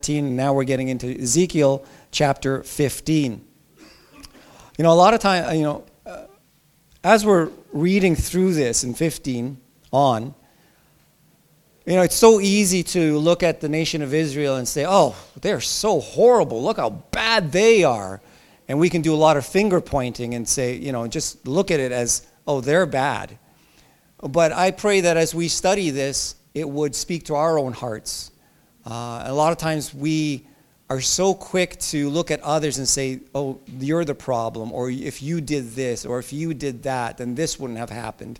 And now we're getting into Ezekiel chapter 15. A lot of time, as we're reading through this in 15 on, it's so easy to look at the nation of Israel and say, oh, they're so horrible. Look how bad they are. And we can do a lot of finger pointing and say, just look at it as, oh, they're bad. But I pray that as we study this, it would speak to our own hearts. A lot of times we are so quick to look at others and say, oh, you're the problem, or if you did this, or if you did that, then this wouldn't have happened.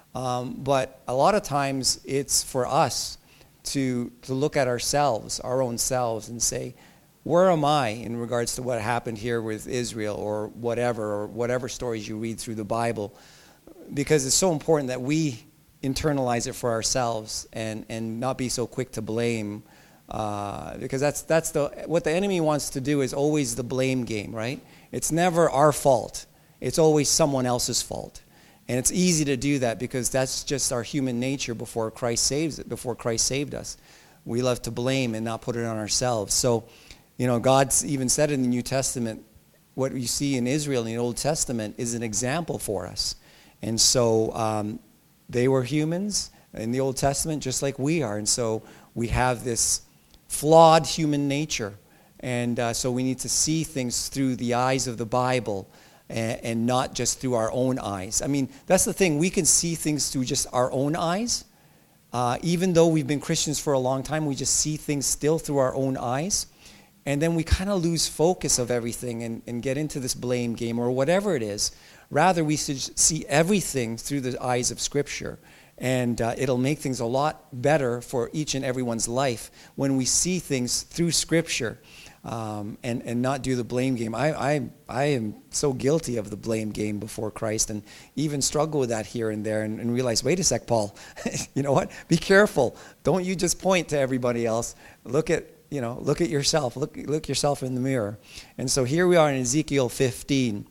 But a lot of times it's for us to look at ourselves, our own selves, and say, where am I in regards to what happened here with Israel or whatever stories you read through the Bible? Because it's so important that we internalize it for ourselves and not be so quick to blame. Because that's what the enemy wants to do is always the blame game, right? It's never our fault. It's always someone else's fault. And it's easy to do that because that's just our human nature before Christ saved us. We love to blame and not put it on ourselves. So, God's even said in the New Testament, what you see in Israel in the Old Testament is an example for us. And so they were humans in the Old Testament just like we are. And so we have this flawed human nature, and so we need to see things through the eyes of the Bible and not just through our own eyes. I mean, that's the thing. We can see things through just our own eyes. Even though we've been Christians for a long time, we just see things still through our own eyes, and then we kind of lose focus of everything and get into this blame game or whatever it is. Rather, we should see everything through the eyes of Scripture. And it'll make things a lot better for each and everyone's life when we see things through Scripture and not do the blame game. I am so guilty of the blame game before Christ and even struggle with that here and there and realize, wait a sec, Paul, you know what? Be careful. Don't you just point to everybody else. Look at yourself. Look yourself in the mirror. And so here we are in Ezekiel 15.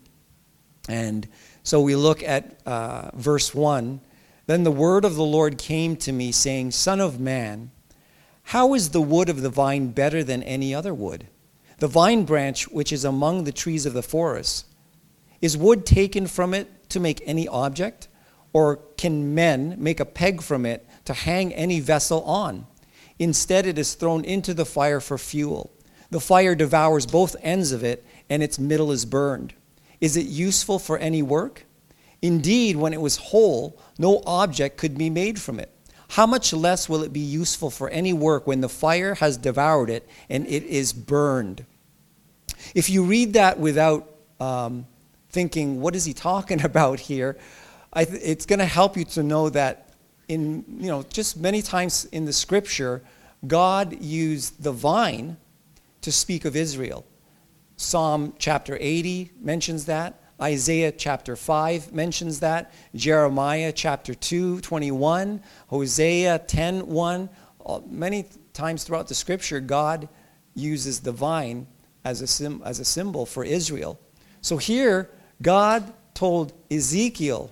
And so we look at verse 1. Then the word of the Lord came to me, saying, Son of man, how is the wood of the vine better than any other wood? The vine branch which is among the trees of the forest. Is wood taken from it to make any object? Or can men make a peg from it to hang any vessel on? Instead, it is thrown into the fire for fuel. The fire devours both ends of it, and its middle is burned. Is it useful for any work? Indeed, when it was whole, no object could be made from it. How much less will it be useful for any work when the fire has devoured it and it is burned? If you read that without thinking, what is he talking about here? It's going to help you to know that just many times in the Scripture, God used the vine to speak of Israel. Psalm chapter 80 mentions that. Isaiah chapter 5 mentions that. Jeremiah chapter 2:21. Hosea 10:1. Many times throughout the Scripture, God uses the vine as a symbol for Israel. So here, God told Ezekiel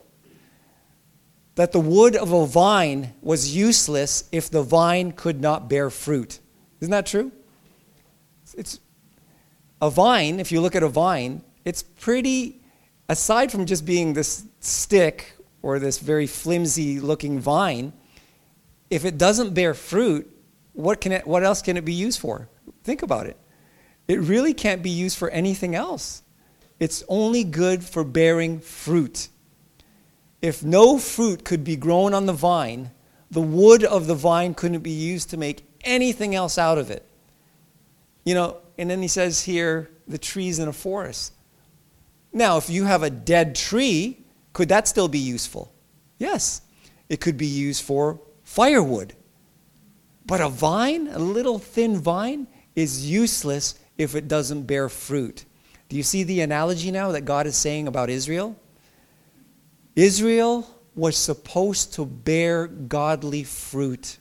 that the wood of a vine was useless if the vine could not bear fruit. Isn't that true? It's a vine, if you look at a vine, it's pretty, aside from just being this stick or this very flimsy looking vine, if it doesn't bear fruit, what else can it be used for? Think about it. It really can't be used for anything else. It's only good for bearing fruit. If no fruit could be grown on the vine, the wood of the vine couldn't be used to make anything else out of it. And then he says here, the trees in a forest. Now, if you have a dead tree, could that still be useful? Yes, it could be used for firewood. But a vine, a little thin vine, is useless if it doesn't bear fruit. Do you see the analogy now that God is saying about Israel? Israel was supposed to bear godly fruit.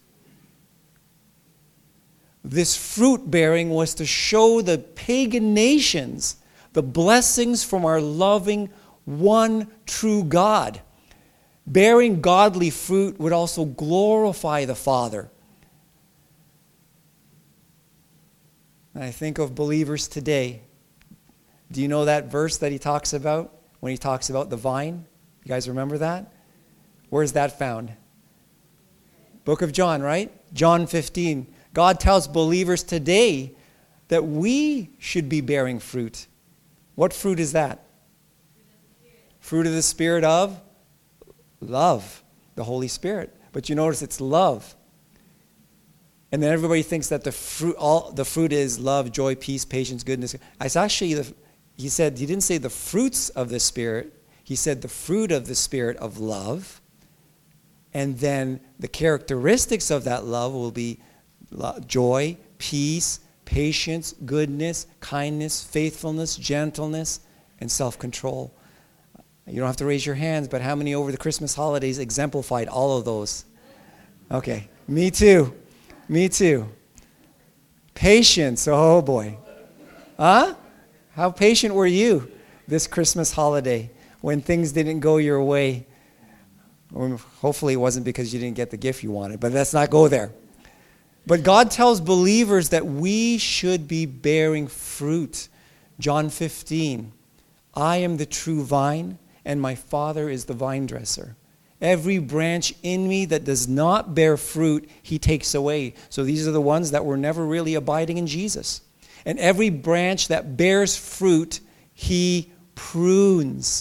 This fruit bearing was to show the pagan nations the blessings from our loving, one true God. Bearing godly fruit would also glorify the Father. and I think of believers today. Do you know that verse that he talks about when he talks about the vine? You guys remember that? Where's that found? Book of John, right? John 15. God tells believers today that we should be bearing fruit. What fruit is that? Fruit of the Spirit of love, the Holy Spirit. But you notice it's love. And then everybody thinks that the fruit is love, joy, peace, patience, goodness. It's actually, he didn't say the fruits of the Spirit. He said the fruit of the Spirit of love. And then the characteristics of that love will be joy, peace, patience, goodness, kindness, faithfulness, gentleness, and self-control. You don't have to raise your hands, but how many over the Christmas holidays exemplified all of those? Okay, me too. Me too. Patience, oh boy. Huh? How patient were you this Christmas holiday when things didn't go your way? Hopefully it wasn't because you didn't get the gift you wanted, but let's not go there. But God tells believers that we should be bearing fruit. John 15, I am the true vine, and my Father is the vine dresser. Every branch in me that does not bear fruit, he takes away. So these are the ones that were never really abiding in Jesus. And every branch that bears fruit, he prunes.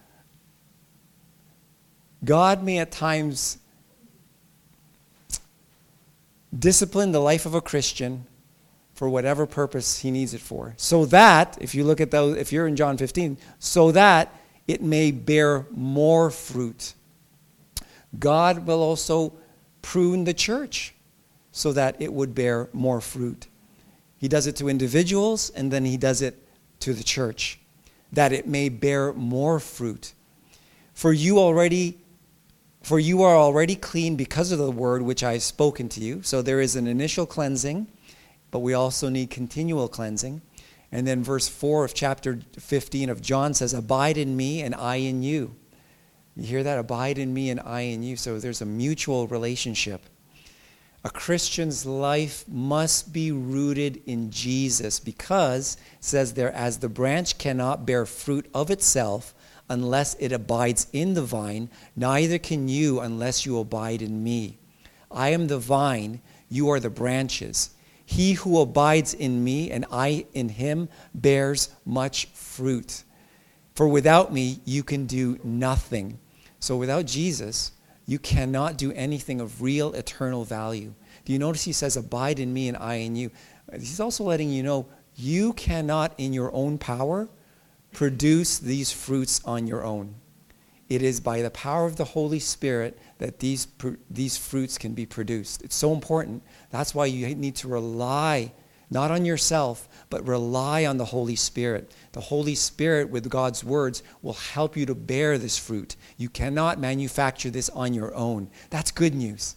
God may at times discipline the life of a Christian for whatever purpose he needs it for. So that, if you look at those, if you're in John 15, so that it may bear more fruit. God will also prune the church so that it would bear more fruit. He does it to individuals, and then he does it to the church, that it may bear more fruit. For you are already clean because of the word which I have spoken to you. So there is an initial cleansing, but we also need continual cleansing. And then verse 4 of chapter 15 of John says, abide in me and I in you. You hear that? Abide in me and I in you. So there's a mutual relationship. A Christian's life must be rooted in Jesus because, it says there, as the branch cannot bear fruit of itself unless it abides in the vine, neither can you unless you abide in me. I am the vine, you are the branches. He who abides in me and I in him bears much fruit. For without me, you can do nothing. So without Jesus, you cannot do anything of real eternal value. Do you notice he says, abide in me and I in you? He's also letting you know you cannot in your own power produce these fruits on your own. It is by the power of the Holy Spirit that these fruits can be produced. It's so important. That's why you need to rely not on yourself, but rely on the Holy Spirit. The Holy Spirit, with God's words, will help you to bear this fruit. You cannot manufacture this on your own. That's good news.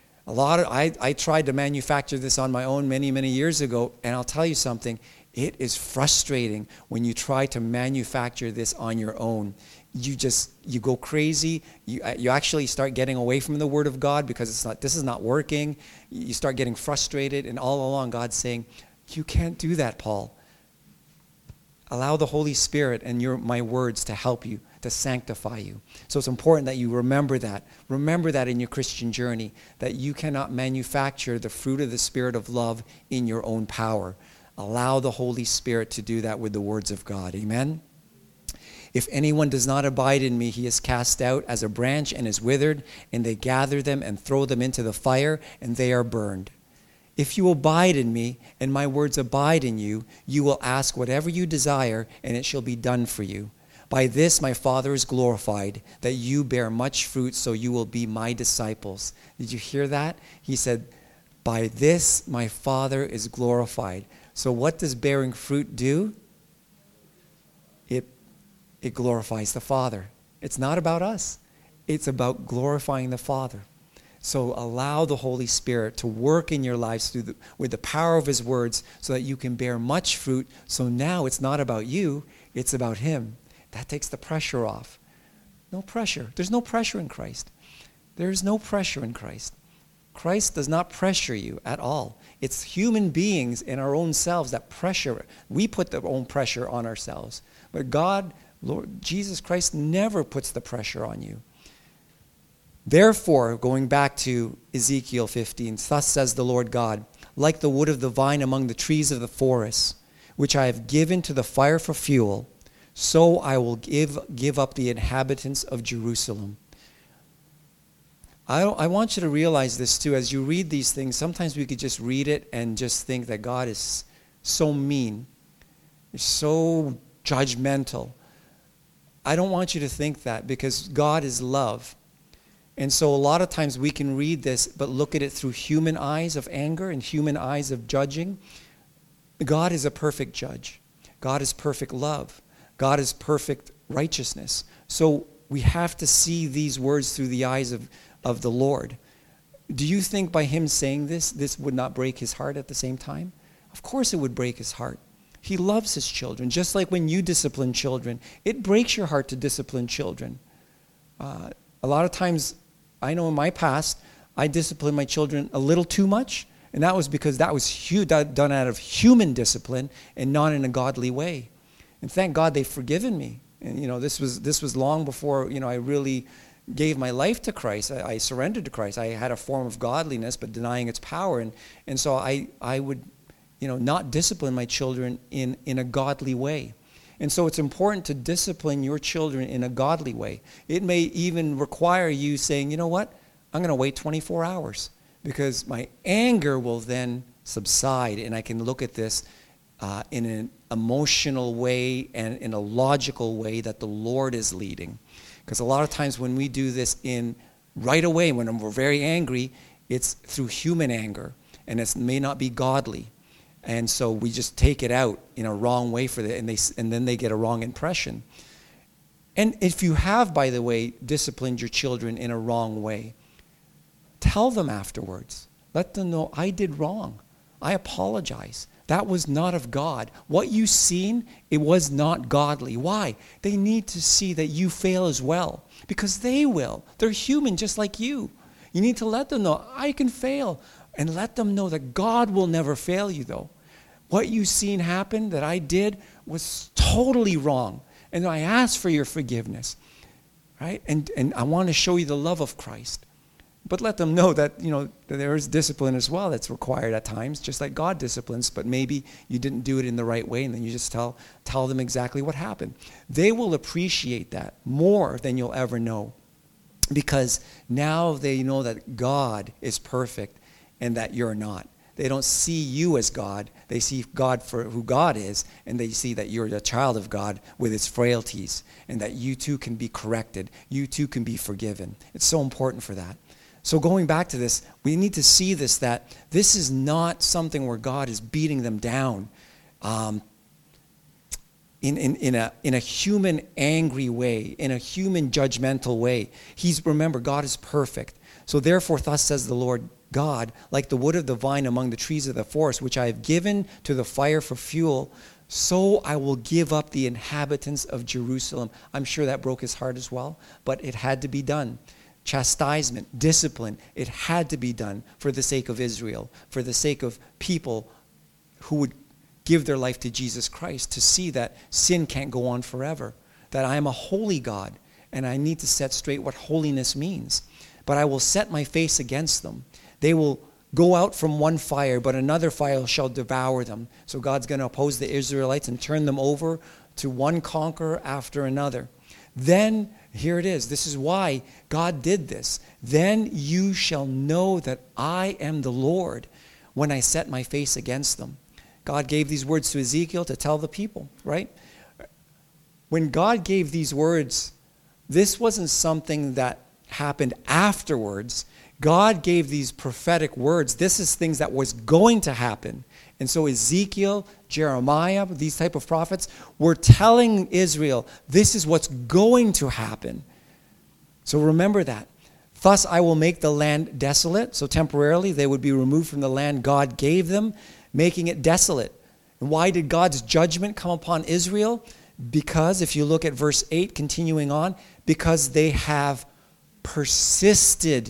I tried to manufacture this on my own many, many years ago, and I'll tell you something. It is frustrating when you try to manufacture this on your own. You go crazy. You actually start getting away from the Word of God because this is not working. You start getting frustrated, and all along God's saying, you can't do that, Paul. Allow the Holy Spirit and my words to help you, to sanctify you. So it's important that you remember that. Remember that in your Christian journey, that you cannot manufacture the fruit of the Spirit of love in your own power. Allow the Holy Spirit to do that with the words of God. Amen? If anyone does not abide in me, he is cast out as a branch and is withered, and they gather them and throw them into the fire, and they are burned. If you abide in me, and my words abide in you, you will ask whatever you desire, and it shall be done for you. By this my Father is glorified, that you bear much fruit, so you will be my disciples. Did you hear that? He said, by this my Father is glorified. So what does bearing fruit do? It glorifies the Father. It's not about us. It's about glorifying the Father. So allow the Holy Spirit to work in your lives with the power of his words so that you can bear much fruit. So now it's not about you, it's about him. That takes the pressure off. No pressure. There's no pressure in Christ. There's no pressure in Christ. Christ does not pressure you at all. It's human beings in our own selves that pressure. We put the own pressure on ourselves. But God, Lord Jesus Christ, never puts the pressure on you. Therefore, going back to Ezekiel 15, thus says the Lord God, like the wood of the vine among the trees of the forest, which I have given to the fire for fuel, so I will give up the inhabitants of Jerusalem. I want you to realize this too. As you read these things, sometimes we could just read it and just think that God is so mean, so judgmental. I don't want you to think that, because God is love. And so a lot of times we can read this but look at it through human eyes of anger and human eyes of judging. God is a perfect judge. God is perfect love. God is perfect righteousness. So we have to see these words through the eyes of the Lord. Do you think by him saying this would not break his heart at the same time? Of course it would break his heart. He loves his children. Just like when you discipline children, it breaks your heart to discipline children. A lot of times, I know in my past, I disciplined my children a little too much, and that was because that was done out of human discipline and not in a godly way. And thank God they've forgiven me. And this was long before I really gave my life to Christ. I surrendered to Christ. I had a form of godliness, but denying its power. And so I would not discipline my children in a godly way. And so it's important to discipline your children in a godly way. It may even require you saying, you know what, I'm going to wait 24 hours because my anger will then subside and I can look at this in an emotional way and in a logical way that the Lord is leading. Because a lot of times when we do this right away, when we're very angry, it's through human anger and it may not be godly. And so we just take it out in a wrong way and then they get a wrong impression. And if you have, by the way, disciplined your children in a wrong way, tell them afterwards. Let them know, I did wrong. I apologize. That was not of God. What you seen, it was not godly. Why? They need to see that you fail as well. Because they will. They're human just like you. You need to let them know, I can fail. And let them know that God will never fail you, though. What you seen happen that I did was totally wrong. And I ask for your forgiveness. Right? And I want to show you the love of Christ. But let them know that, that there is discipline as well that's required at times, just like God disciplines, but maybe you didn't do it in the right way, and then you just tell them exactly what happened. They will appreciate that more than you'll ever know, because now they know that God is perfect and that you're not. They don't see you as God. They see God for who God is, and they see that you're a child of God with its frailties, and that you too can be corrected. You too can be forgiven. It's so important for that. So going back to this, we need to see this, that this is not something where God is beating them down in a human angry way, in a human judgmental way. Remember, God is perfect. So therefore, thus says the Lord God, like the wood of the vine among the trees of the forest, which I have given to the fire for fuel, so I will give up the inhabitants of Jerusalem. I'm sure that broke his heart as well, but it had to be done. Chastisement, discipline, it had to be done for the sake of Israel, for the sake of people who would give their life to Jesus Christ, to see that sin can't go on forever, that I am a holy God, and I need to set straight what holiness means. But I will set my face against them. They will go out from one fire, but another fire shall devour them. So God's going to oppose the Israelites and turn them over to one conqueror after another. Then, here it is. This is why God did this. Then you shall know that I am the Lord when I set my face against them. God gave these words to Ezekiel to tell the people, right? When God gave these words, this wasn't something that happened afterwards. God gave these prophetic words. This is things that was going to happen. And so Ezekiel, Jeremiah, these type of prophets were telling Israel, this is what's going to happen. So remember that. Thus I will make the land desolate. So temporarily they would be removed from the land God gave them, making it desolate. And why did God's judgment come upon Israel? Because if you look at verse 8, continuing on, because they have persisted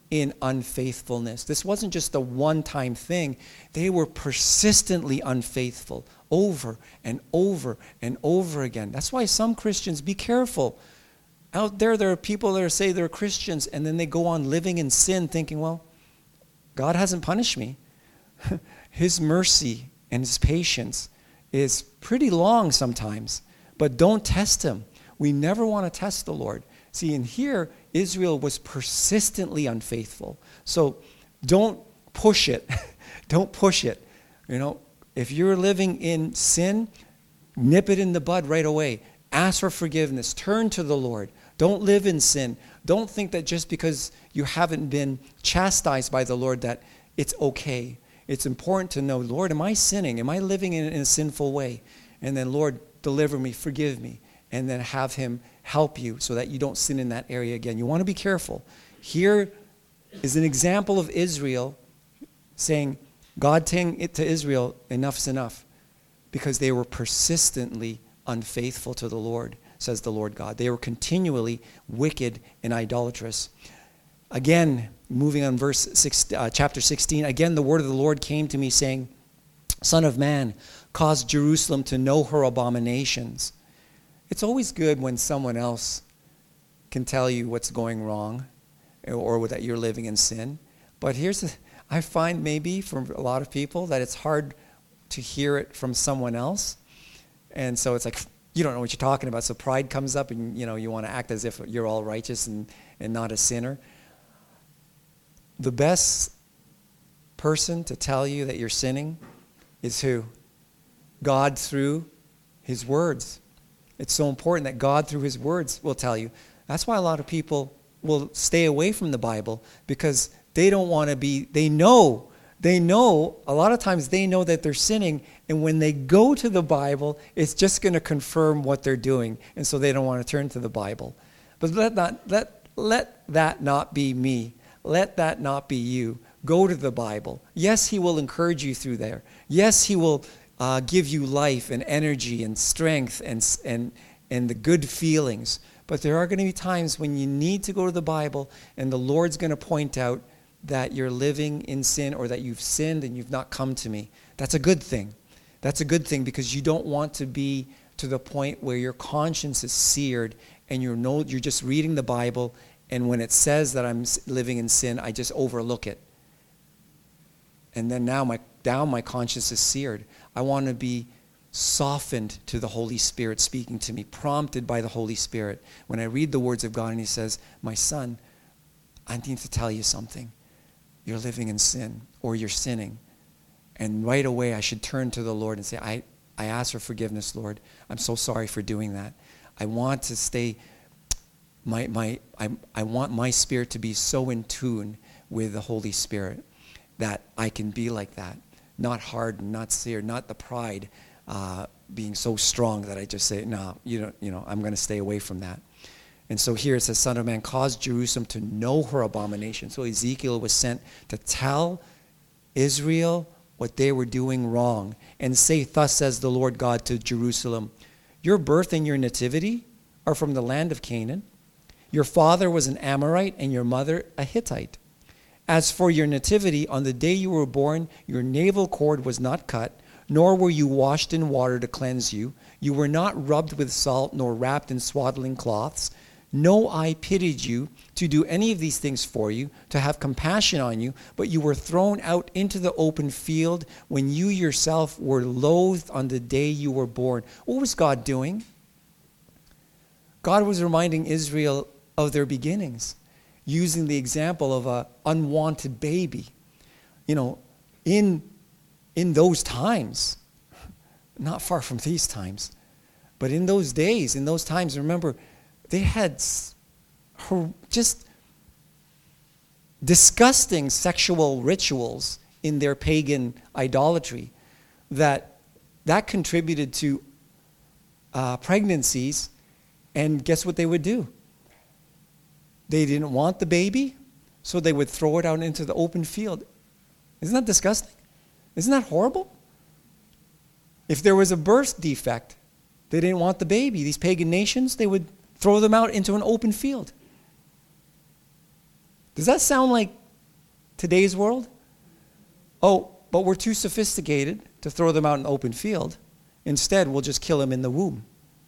in unfaithfulness. This wasn't just a one-time thing. They were persistently unfaithful over and over and over again. That's why some Christians, be careful. Out there are people that say they're Christians, and then they go on living in sin thinking, well, God hasn't punished me. His mercy and his patience is pretty long sometimes, but don't test him. We never want to test the Lord. See, in here, Israel was persistently unfaithful. So don't push it. Don't push it. You know, if you're living in sin, nip it in the bud right away. Ask for forgiveness. Turn to the Lord. Don't live in sin. Don't think that just because you haven't been chastised by the Lord that it's okay. It's important to know, Lord, am I sinning? Am I living in a sinful way? And then, Lord, deliver me, forgive me. And then have him help you so that you don't sin in that area again. You want to be careful. Here is an example of Israel saying, God saying it to Israel, enough's enough. Because they were persistently unfaithful to the Lord, says the Lord God. They were continually wicked and idolatrous. Again, moving on chapter 16, again the word of the Lord came to me saying, Son of man, cause Jerusalem to know her abominations. It's always good when someone else can tell you what's going wrong or that you're living in sin. But I find maybe for a lot of people that it's hard to hear it from someone else. And so it's like, you don't know what you're talking about. So pride comes up and, you want to act as if you're all righteous and not a sinner. The best person to tell you that you're sinning is who? God through his words. It's so important that God through his words will tell you. That's why a lot of people will stay away from the Bible, because they don't want to be, they know, a lot of times they know that they're sinning, and when they go to the Bible, it's just going to confirm what they're doing, and so they don't want to turn to the Bible. But let that not be me. Let that not be you. Go to the Bible. Yes, he will encourage you through there. Yes, he will give you life and energy and strength and the good feelings. But there are going to be times when you need to go to the Bible, and the Lord's going to point out that you're living in sin or that you've sinned and you've not come to me. That's a good thing. That's a good thing, because you don't want to be to the point where your conscience is seared and you're just reading the Bible, and when it says that I'm living in sin, I just overlook it. And then now my conscience is seared. I want to be softened to the Holy Spirit speaking to me, prompted by the Holy Spirit. When I read the words of God and he says, my son, I need to tell you something. You're living in sin, or you're sinning. And right away I should turn to the Lord and say, I ask for forgiveness, Lord. I'm so sorry for doing that. I want to stay, I want my spirit to be so in tune with the Holy Spirit that I can be like that. Not hardened, not seared, not the pride being so strong that I just say, no, I'm going to stay away from that. And so here it says, Son of man, cause Jerusalem to know her abomination. So Ezekiel was sent to tell Israel what they were doing wrong, and say, thus says the Lord God to Jerusalem, your birth and your nativity are from the land of Canaan. Your father was an Amorite and your mother a Hittite. As for your nativity, on the day you were born, your navel cord was not cut, nor were you washed in water to cleanse you. You were not rubbed with salt, nor wrapped in swaddling cloths. No eye pitied you to do any of these things for you, to have compassion on you, but you were thrown out into the open field when you yourself were loathed on the day you were born. What was God doing? God was reminding Israel of their beginnings, using the example of an unwanted baby. In those times, not far from these times, but in those days, in those times, remember, they had just disgusting sexual rituals in their pagan idolatry that contributed to pregnancies. And guess what they would do? They didn't want the baby, so they would throw it out into the open field. Isn't that disgusting? Isn't that horrible? If there was a birth defect, they didn't want the baby. These pagan nations, they would throw them out into an open field. Does that sound like today's world? Oh, but we're too sophisticated to throw them out in the open field. Instead, we'll just kill them in the womb.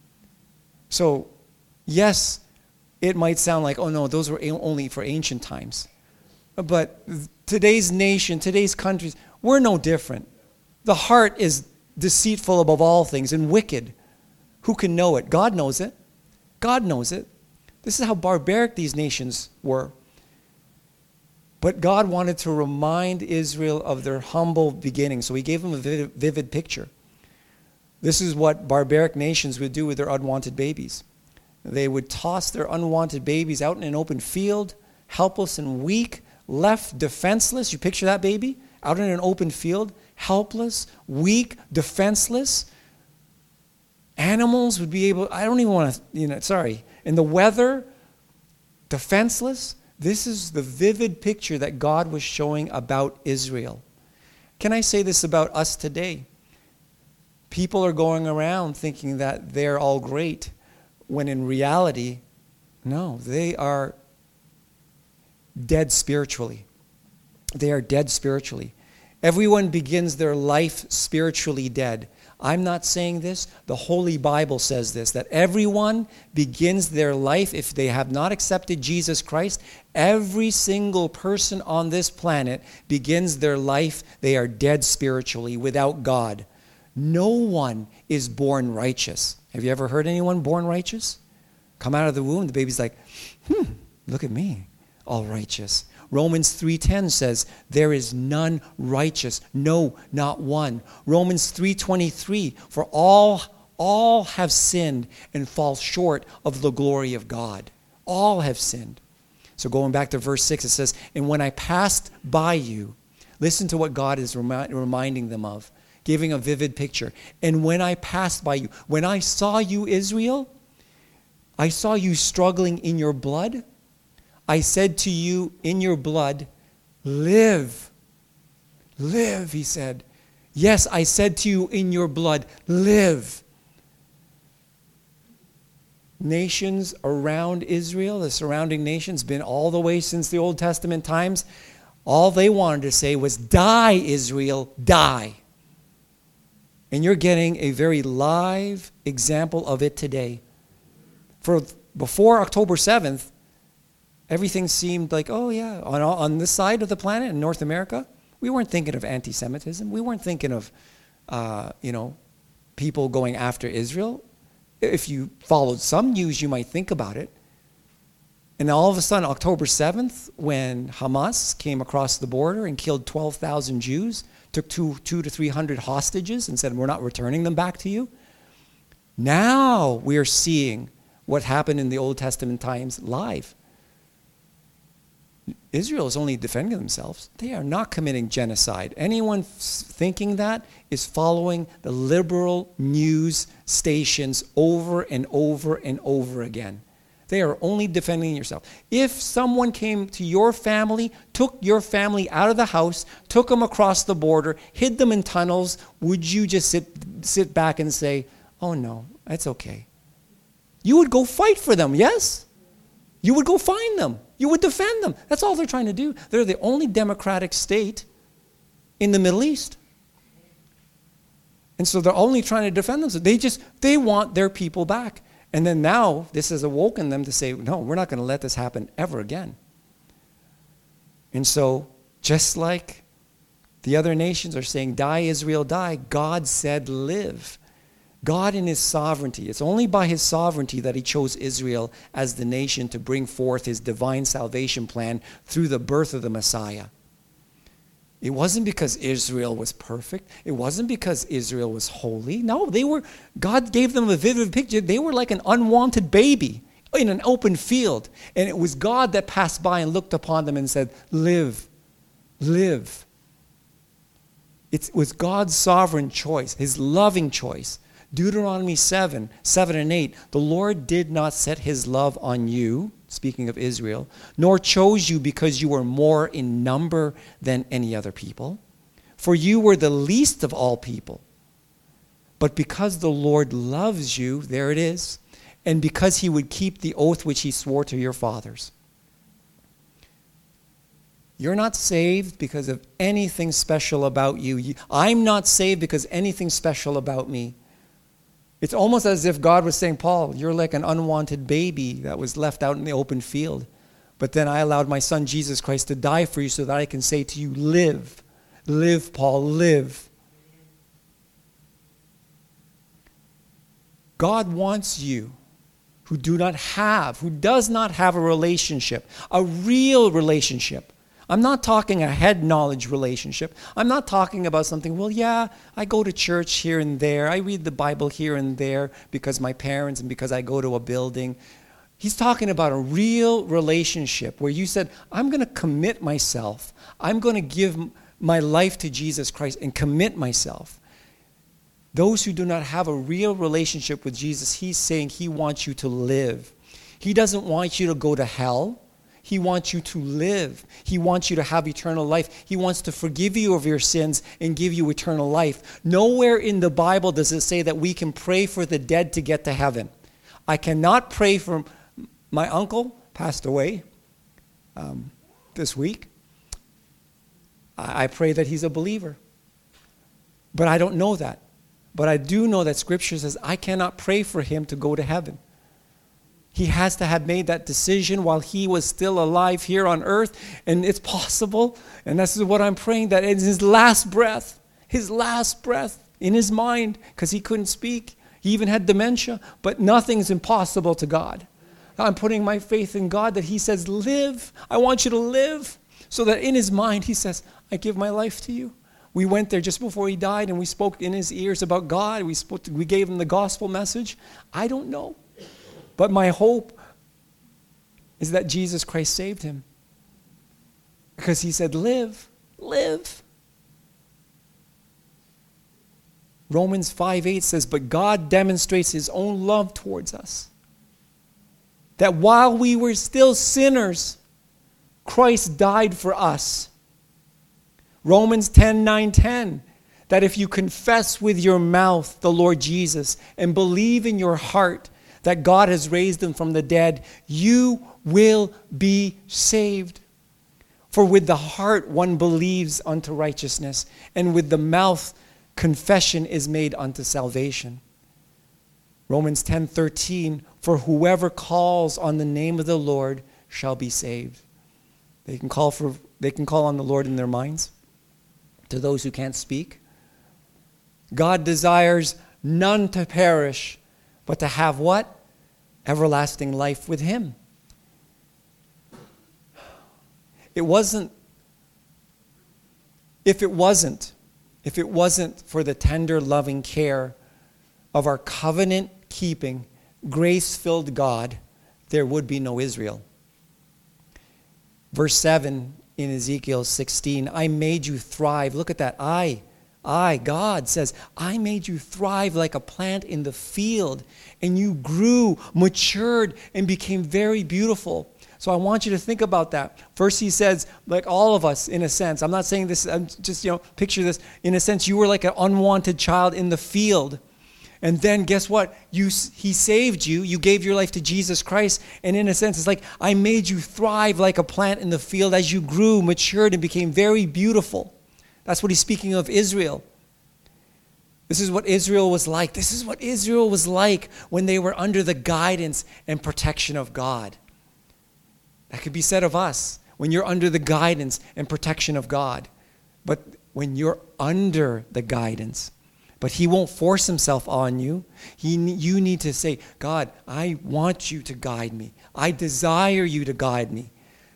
So, yes, it might sound like, oh no, those were only for ancient times. But today's nation, today's countries, we're no different. The heart is deceitful above all things and wicked. Who can know it? God knows it. God knows it. This is how barbaric these nations were. But God wanted to remind Israel of their humble beginning, so he gave them a vivid picture. This is what barbaric nations would do with their unwanted babies. They would toss their unwanted babies out in an open field, helpless and weak, left defenseless. You picture that baby? Out in an open field, helpless, weak, defenseless. Animals would be able, I don't even want to, in the weather, defenseless. This is the vivid picture that God was showing about Israel. Can I say this about us today? People are going around thinking that they're all great, when in reality, no, they are dead spiritually. They are dead spiritually. Everyone begins their life spiritually dead. I'm not saying this. The Holy Bible says this, that everyone begins their life, if they have not accepted Jesus Christ, every single person on this planet begins their life, they are dead spiritually without God. No one is born righteous. Have you ever heard anyone born righteous? Come out of the womb, the baby's like, look at me, all righteous. Romans 3:10 says, there is none righteous, no, not one. Romans 3:23, for all have sinned and fall short of the glory of God. All have sinned. So going back to verse 6, it says, and when I passed by you, listen to what God is reminding them of, giving a vivid picture. And when I passed by you, when I saw you, Israel, I saw you struggling in your blood. I said to you, in your blood, live. Live, he said. Yes, I said to you, in your blood, live. Nations around Israel, the surrounding nations, been all the way since the Old Testament times. All they wanted to say was, die, Israel, die. And you're getting a very live example of it today. Before October 7th, everything seemed like, oh yeah, on this side of the planet in North America, we weren't thinking of anti-Semitism. We weren't thinking of, people going after Israel. If you followed some news, you might think about it. And all of a sudden, October 7th, when Hamas came across the border and killed 12,000 Jews, took 200 to 300 hostages and said, we're not returning them back to you. Now we are seeing what happened in the Old Testament times live. Israel is only defending themselves. They are not committing genocide. Anyone thinking that is following the liberal news stations over and over and over again. They are only defending yourself. If someone came to your family, took your family out of the house, took them across the border, hid them in tunnels, would you just sit back and say, oh no, that's okay? You would go fight for them, yes? You would go find them. You would defend them. That's all they're trying to do. They're the only democratic state in the Middle East. And so they're only trying to defend themselves. They want their people back. And then now this has awoken them to say, no, we're not going to let this happen ever again. And so just like the other nations are saying, die, Israel, die, God said, live. God in his sovereignty, it's only by his sovereignty that he chose Israel as the nation to bring forth his divine salvation plan through the birth of the Messiah. It wasn't because Israel was perfect. It wasn't because Israel was holy. No, God gave them a vivid picture. They were like an unwanted baby in an open field. And it was God that passed by and looked upon them and said, live, live. It was God's sovereign choice, his loving choice. Deuteronomy 7 and 8, the Lord did not set his love on you, speaking of Israel, nor chose you because you were more in number than any other people. For you were the least of all people. But because the Lord loves you, there it is, and because he would keep the oath which he swore to your fathers. You're not saved because of anything special about you. I'm not saved because anything special about me. It's almost as if God was saying, Paul, you're like an unwanted baby that was left out in the open field. But then I allowed my son Jesus Christ to die for you so that I can say to you, live. Live, Paul, live. God wants you who does not have a relationship, a real relationship. I'm not talking a head knowledge relationship. I'm not talking about something, well, yeah, I go to church here and there. I read the Bible here and there because my parents and because I go to a building. He's talking about a real relationship where you said, I'm going to commit myself. I'm going to give my life to Jesus Christ and commit myself. Those who do not have a real relationship with Jesus, he's saying he wants you to live. He doesn't want you to go to hell. He wants you to live. He wants you to have eternal life. He wants to forgive you of your sins and give you eternal life. Nowhere in the Bible does it say that we can pray for the dead to get to heaven. I cannot pray for my uncle, passed away this week. I pray that he's a believer. But I don't know that. But I do know that Scripture says I cannot pray for him to go to heaven. He has to have made that decision while he was still alive here on earth. And it's possible, and this is what I'm praying, that in his last breath in his mind, because he couldn't speak. He even had dementia, but nothing's impossible to God. I'm putting my faith in God that he says, live. I want you to live. So that in his mind, he says, I give my life to you. We went there just before he died, and we spoke in his ears about God. We gave him the gospel message. I don't know. But my hope is that Jesus Christ saved him. Because he said, live, live. Romans 5:8 says, but God demonstrates his own love towards us. That while we were still sinners, Christ died for us. Romans 10:9-10. That if you confess with your mouth the Lord Jesus and believe in your heart that God has raised him from the dead, you will be saved. For with the heart one believes unto righteousness, and with the mouth confession is made unto salvation. Romans 10:13, for whoever calls on the name of the Lord shall be saved. They can call on the Lord in their minds. To those who can't speak, God desires none to perish, but to have what? Everlasting life with him. If it wasn't for the tender, loving care of our covenant-keeping, grace-filled God, there would be no Israel. Verse 7 in Ezekiel 16, I made you thrive. Look at that. God says, I made you thrive like a plant in the field, and you grew, matured, and became very beautiful. So I want you to think about that. First he says, like all of us, in a sense, I'm not saying this, I'm just, picture this. In a sense, you were like an unwanted child in the field. And then guess what? He saved you. You gave your life to Jesus Christ. And in a sense, it's like, I made you thrive like a plant in the field as you grew, matured, and became very beautiful. That's what he's speaking of Israel. This is what Israel was like. This is what Israel was like when they were under the guidance and protection of God. That could be said of us, when you're under the guidance and protection of God. But when you're under the guidance, but he won't force himself on you. You need to say, God, I want you to guide me. I desire you to guide me.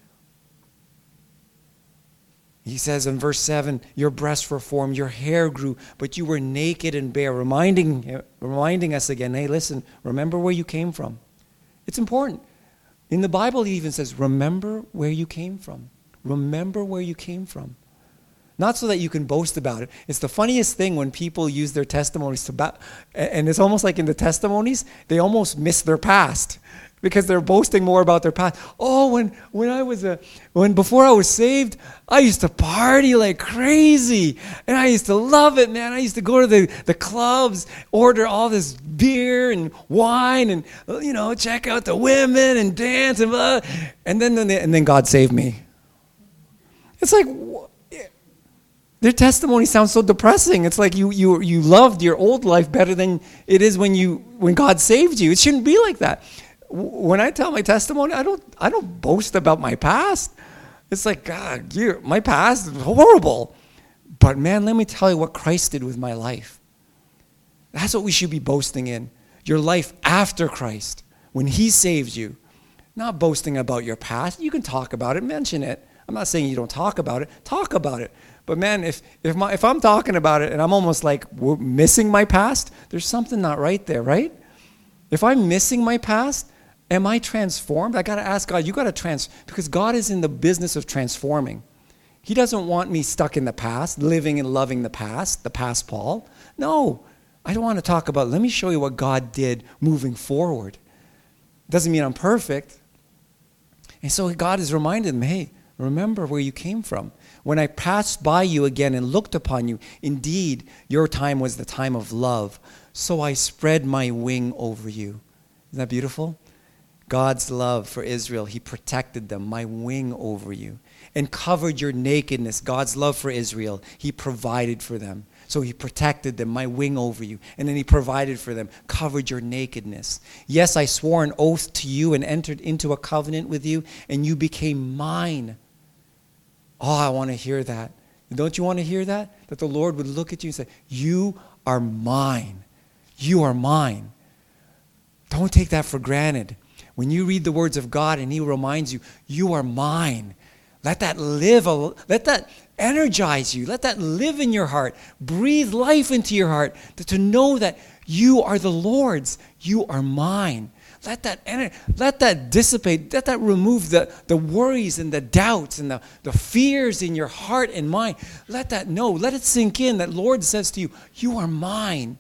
He says in verse 7, your breasts were formed, your hair grew, but you were naked and bare. Reminding us again, hey, listen, remember where you came from. It's important. In the Bible, he even says, remember where you came from. Remember where you came from. Not so that you can boast about it. It's the funniest thing when people use their testimonies and it's almost like in the testimonies, they almost miss their past because they're boasting more about their past. Oh, before I was saved, I used to party like crazy, and I used to love it, man. I used to go to the clubs, order all this beer and wine, and check out the women and dance and blah. And then God saved me. It's like, their testimony sounds so depressing. It's like you loved your old life better than it is when God saved you. It shouldn't be like that. When I tell my testimony, I don't boast about my past. It's like, God, my past is horrible. But man, let me tell you what Christ did with my life. That's what we should be boasting in. Your life after Christ, when he saved you. Not boasting about your past. You can talk about it, mention it. I'm not saying you don't talk about it. Talk about it. But man, if I'm talking about it and I'm almost like missing my past, there's something not right there, right? If I'm missing my past, am I transformed? I got to ask God, because God is in the business of transforming. He doesn't want me stuck in the past, living and loving the past Paul. No, I don't want to talk about, let me show you what God did moving forward. Doesn't mean I'm perfect. And so God is reminding them, hey, remember where you came from. When I passed by you again and looked upon you, indeed, your time was the time of love. So I spread my wing over you. Isn't that beautiful? God's love for Israel, he protected them, my wing over you. And covered your nakedness. God's love for Israel, he provided for them. So he protected them, my wing over you. And then he provided for them, covered your nakedness. Yes, I swore an oath to you and entered into a covenant with you, and you became mine. Oh, I want to hear that. Don't you want to hear that? That the Lord would look at you and say, you are mine. You are mine. Don't take that for granted. When you read the words of God and he reminds you, you are mine. Let that live, let that energize you. Let that live in your heart. Breathe life into your heart to know that you are the Lord's. You are mine. Let that dissipate. Let that remove the worries and the doubts and the fears in your heart and mind. Let that know. Let it sink in that Lord says to you, you are mine.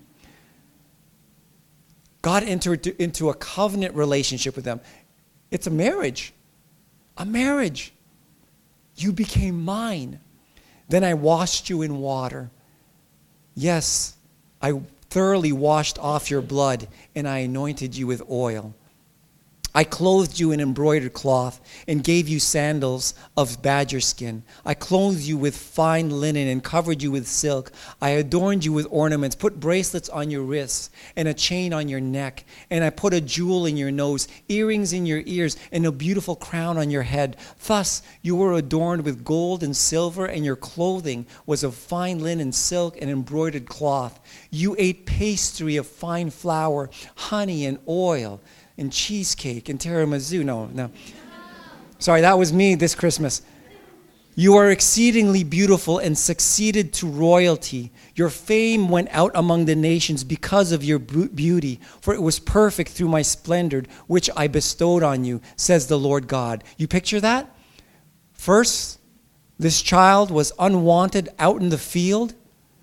God entered into a covenant relationship with them. It's a marriage. A marriage. You became mine. Then I washed you in water. Yes, I thoroughly washed off your blood, and I anointed you with oil. I clothed you in embroidered cloth and gave you sandals of badger skin. I clothed you with fine linen and covered you with silk. I adorned you with ornaments, put bracelets on your wrists and a chain on your neck. And I put a jewel in your nose, earrings in your ears, and a beautiful crown on your head. Thus you were adorned with gold and silver, and your clothing was of fine linen, silk, and embroidered cloth. You ate pastry of fine flour, honey, and oil, and cheesecake and tiramisu. No. Sorry, that was me this Christmas. You are exceedingly beautiful and succeeded to royalty. Your fame went out among the nations because of your beauty, for it was perfect through my splendor, which I bestowed on you, says the Lord God. You picture that? First, this child was unwanted out in the field.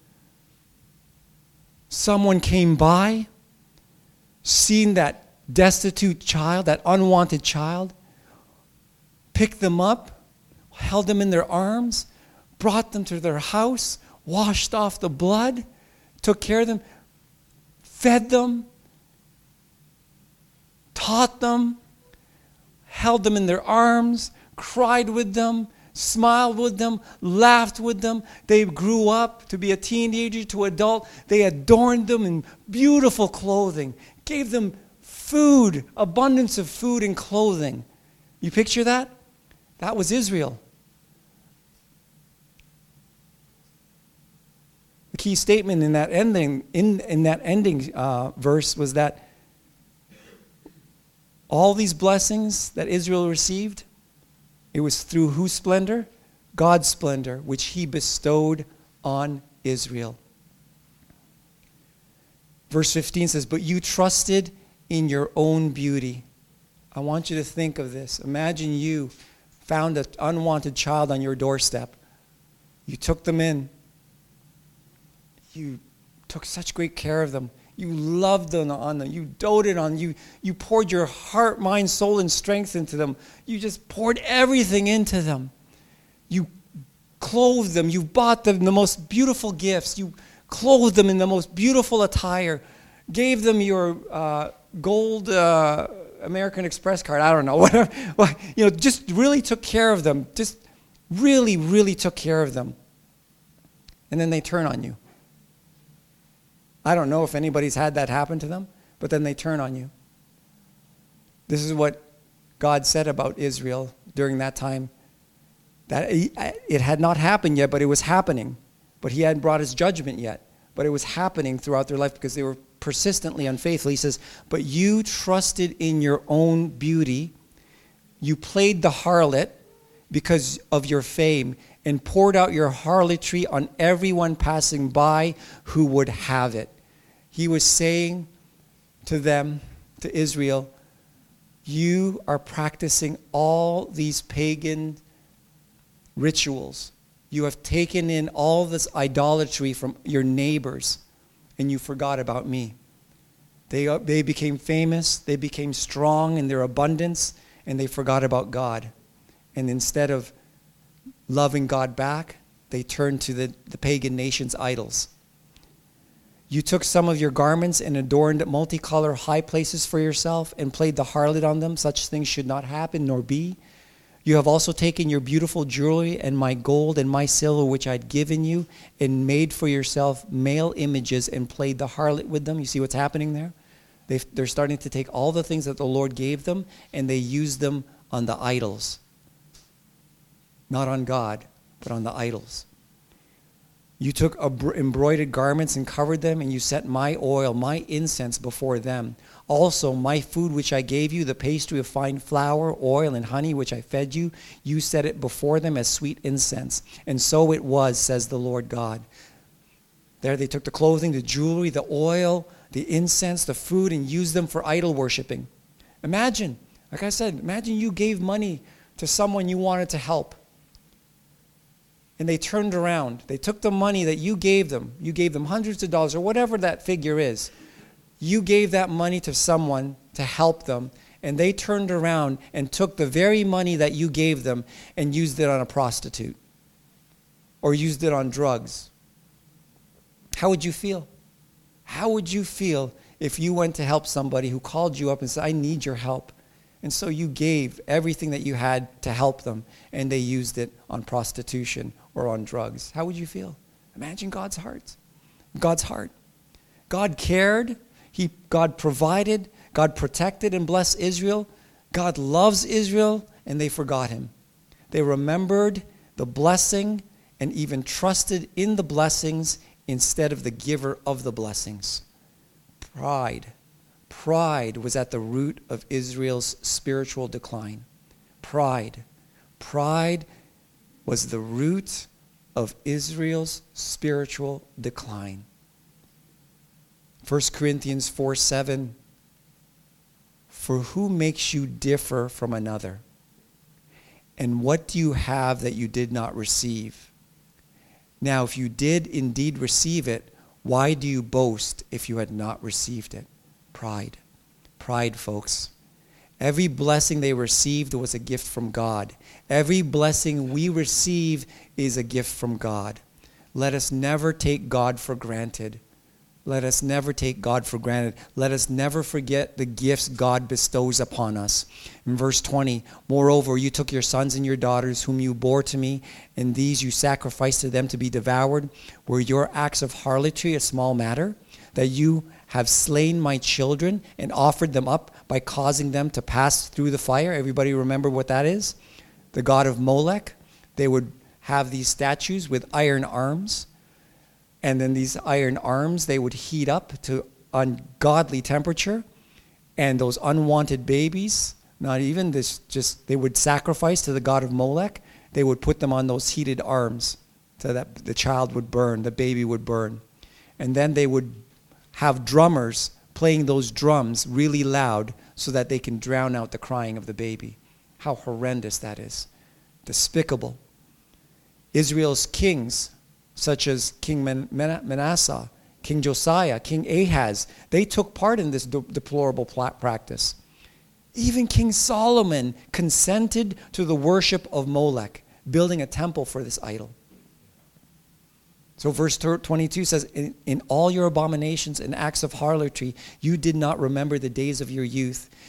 Someone came by, seen that destitute child, that unwanted child, picked them up, held them in their arms, brought them to their house, washed off the blood, took care of them, fed them, taught them, held them in their arms, cried with them, smiled with them, laughed with them. They grew up to be a teenager to adult. They adorned them in beautiful clothing, gave them food, abundance of food and clothing. You picture that? That was Israel. The key statement in that ending, verse was that all these blessings that Israel received, it was through whose splendor? God's splendor, which he bestowed on Israel. Verse 15 says, but you trusted in your own beauty. I want you to think of this. Imagine you found an unwanted child on your doorstep. You took them in. You took such great care of them. You loved them on them. You doted on them. You poured your heart, mind, soul, and strength into them. You just poured everything into them. You clothed them. You bought them the most beautiful gifts. You clothed them in the most beautiful attire. Gave them your gold American Express card. I don't know. Whatever. Just really took care of them. Just really, really took care of them. And then they turn on you. I don't know if anybody's had that happen to them, but then they turn on you. This is what God said about Israel during that time. That it had not happened yet, but it was happening. But he hadn't brought his judgment yet. But it was happening throughout their life because they were persistently unfaithful. He says, but you trusted in your own beauty. You played the harlot because of your fame and poured out your harlotry on everyone passing by who would have it. He was saying to them, to Israel, you are practicing all these pagan rituals. You have taken in all this idolatry from your neighbors, and you forgot about me. They became famous, they became strong in their abundance, and they forgot about God. And instead of loving God back, they turned to the pagan nation's idols. You took some of your garments and adorned multicolored high places for yourself and played the harlot on them. Such things should not happen nor be. You have also taken your beautiful jewelry and my gold and my silver, which I had given you, and made for yourself male images and played the harlot with them. You see what's happening there? They're starting to take all the things that the Lord gave them, and they use them on the idols. Not on God, but on the idols. You took embroidered garments and covered them, and you set my oil, my incense before them. Also, my food which I gave you, the pastry of fine flour, oil, and honey which I fed you, you set it before them as sweet incense. And so it was, says the Lord God. There they took the clothing, the jewelry, the oil, the incense, the food, and used them for idol worshiping. Imagine, like I said, imagine you gave money to someone you wanted to help. And they turned around. They took the money that you gave them. You gave them hundreds of dollars or whatever that figure is. You gave that money to someone to help them. And they turned around and took the very money that you gave them and used it on a prostitute. Or used it on drugs. How would you feel? How would you feel if you went to help somebody who called you up and said, I need your help? And so you gave everything that you had to help them, and they used it on prostitution or on drugs. How would you feel? Imagine God's heart. God's heart. God cared. God provided. God protected and blessed Israel. God loves Israel, and they forgot him. They remembered the blessing and even trusted in the blessings instead of the giver of the blessings. Pride. Pride was at the root of Israel's spiritual decline. Pride. Pride was the root of Israel's spiritual decline. 1 Corinthians 4:7. For who makes you differ from another? And what do you have that you did not receive? Now, if you did indeed receive it, why do you boast if you had not received it? Pride. Pride, folks. Every blessing they received was a gift from God. Every blessing we receive is a gift from God. Let us never take God for granted. Let us never take God for granted. Let us never forget the gifts God bestows upon us. In verse 20, moreover, you took your sons and your daughters whom you bore to me, and these you sacrificed to them to be devoured. Were your acts of harlotry a small matter, that you have slain my children and offered them up by causing them to pass through the fire? Everybody remember what that is? The god of Molech. They would have these statues with iron arms. And then these iron arms, they would heat up to ungodly temperature. And those unwanted babies, not even this, just they would sacrifice to the god of Molech. They would put them on those heated arms so that the child would burn, the baby would burn. And then they would have drummers playing those drums really loud so that they can drown out the crying of the baby. How horrendous that is. Despicable. Israel's kings, such as King Manasseh, King Josiah, King Ahaz, they took part in this deplorable practice. Even King Solomon consented to the worship of Molech, building a temple for this idol. So verse 22 says, in all your abominations and acts of harlotry, you did not remember the days of your youth,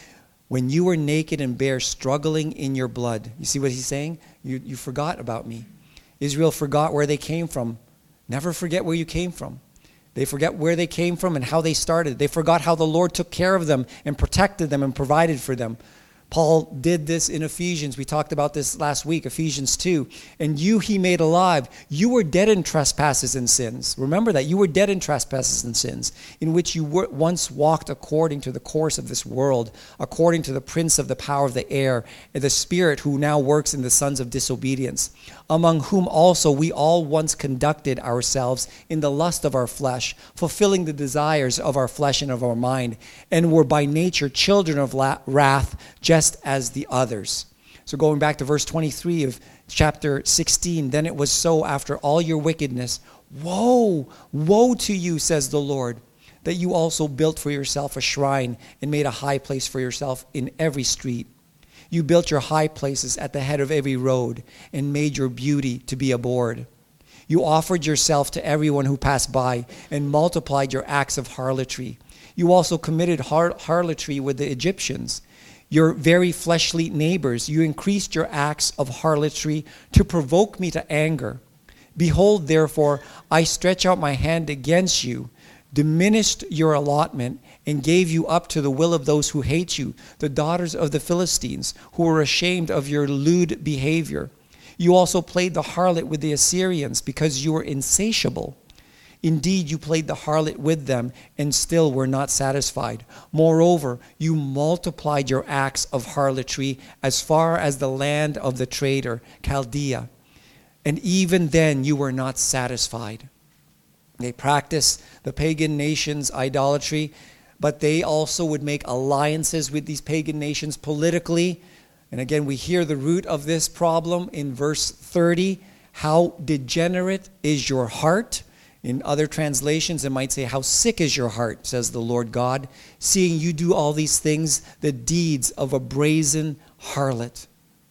when you were naked and bare, struggling in your blood. You see what he's saying? You forgot about me. Israel forgot where they came from. Never forget where you came from. They forget where they came from and how they started. They forgot how the Lord took care of them and protected them and provided for them. Paul did this in Ephesians. We talked about this last week, Ephesians 2. And you he made alive. You were dead in trespasses and sins. Remember that. You were dead in trespasses and sins, in which you once walked according to the course of this world, according to the prince of the power of the air, and the spirit who now works in the sons of disobedience, among whom also we all once conducted ourselves in the lust of our flesh, fulfilling the desires of our flesh and of our mind, and were by nature children of wrath, just as the others. So going back to verse 23 of chapter 16, then it was so after all your wickedness, woe, woe to you, says the Lord, that you also built for yourself a shrine and made a high place for yourself in every street. You built your high places at the head of every road and made your beauty to be abhorred. You offered yourself to everyone who passed by and multiplied your acts of harlotry. You also committed harlotry with the Egyptians, your very fleshly neighbors. You increased your acts of harlotry to provoke me to anger. Behold, therefore, I stretch out my hand against you, diminished your allotment, and gave you up to the will of those who hate you, the daughters of the Philistines, who were ashamed of your lewd behavior. You also played the harlot with the Assyrians, because you were insatiable. Indeed, you played the harlot with them, and still were not satisfied. Moreover, you multiplied your acts of harlotry as far as the land of the traitor, Chaldea. And even then you were not satisfied. They practiced the pagan nations' idolatry, but they also would make alliances with these pagan nations politically. And again, we hear the root of this problem in verse 30. How degenerate is your heart? In other translations, it might say, how sick is your heart, says the Lord God, seeing you do all these things, the deeds of a brazen harlot.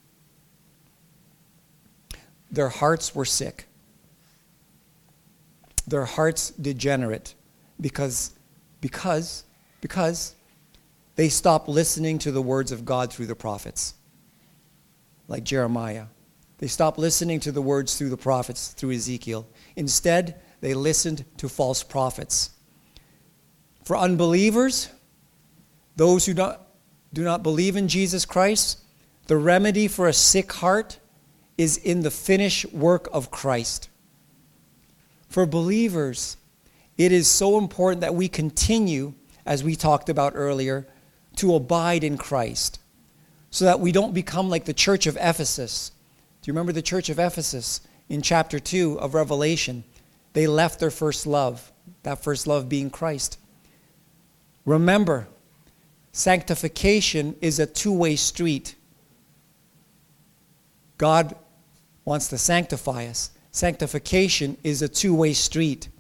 Their hearts were sick. Their hearts degenerate because they stopped listening to the words of God through the prophets, like Jeremiah. They stopped listening to the words through the prophets, through Ezekiel. Instead, they listened to false prophets. For unbelievers, those who do not believe in Jesus Christ, the remedy for a sick heart is in the finished work of Christ. For believers, it is so important that we continue, as we talked about earlier, to abide in Christ, so that we don't become like the church of Ephesus. Do you remember the church of Ephesus in chapter 2 of Revelation? They left their first love, that first love being Christ. Remember, sanctification is a two-way street. God wants to sanctify us. Sanctification is a two-way street.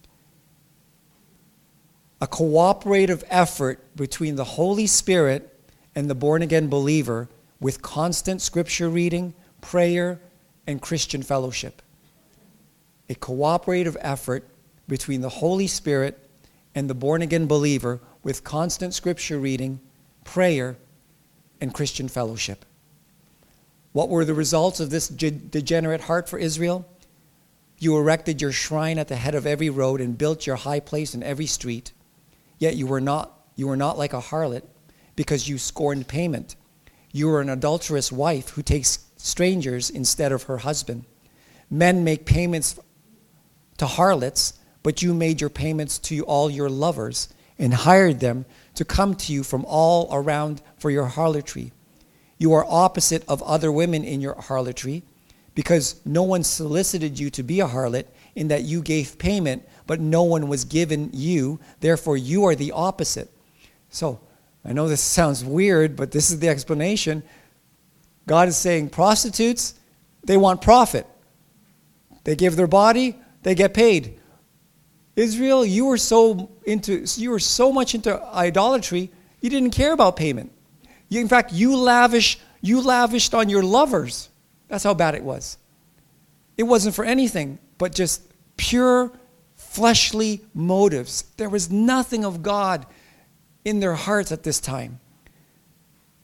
A cooperative effort between the Holy Spirit and the born-again believer with constant scripture reading, prayer, and Christian fellowship. A cooperative effort between the Holy Spirit and the born-again believer with constant scripture reading, prayer, and Christian fellowship. What were the results of this degenerate heart for Israel? You erected your shrine at the head of every road and built your high place in every street. Yet you were not like a harlot, because you scorned payment. You were an adulterous wife who takes strangers instead of her husband. Men make payments to harlots, but you made your payments to all your lovers and hired them to come to you from all around for your harlotry. You are opposite of other women in your harlotry, because no one solicited you to be a harlot, in that you gave payment, but no one was given you. Therefore, you are the opposite. So, I know this sounds weird, but this is the explanation. God is saying prostitutes, they want profit. They give their body, they get paid. Israel, you were so much into idolatry, you didn't care about payment. In fact, you lavished on your lovers. That's how bad it was. It wasn't for anything but just pure fleshly motives. There was nothing of God in their hearts at this time.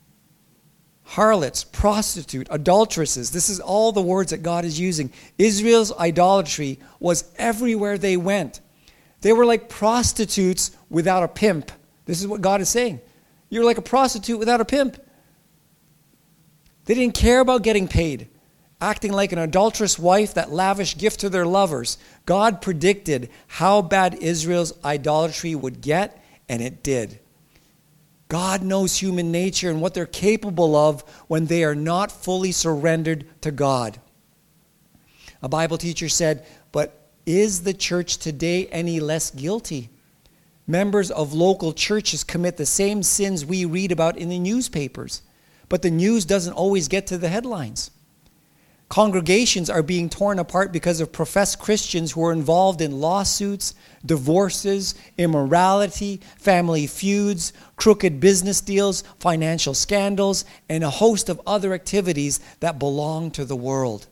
harlots, prostitute, adulteresses. This is all the words that God is using. Israel's idolatry was everywhere they went. They were like prostitutes without a pimp. This is what God is saying. You're like a prostitute without a pimp. They didn't care about getting paid, acting like an adulterous wife that lavished gifts to their lovers. God predicted how bad Israel's idolatry would get, and it did. God knows human nature and what they're capable of when they are not fully surrendered to God. A Bible teacher said, but is the church today any less guilty? Members of local churches commit the same sins we read about in the newspapers, but the news doesn't always get to the headlines. Congregations are being torn apart because of professed Christians who are involved in lawsuits, divorces, immorality, family feuds, crooked business deals, financial scandals, and a host of other activities that belong to the world.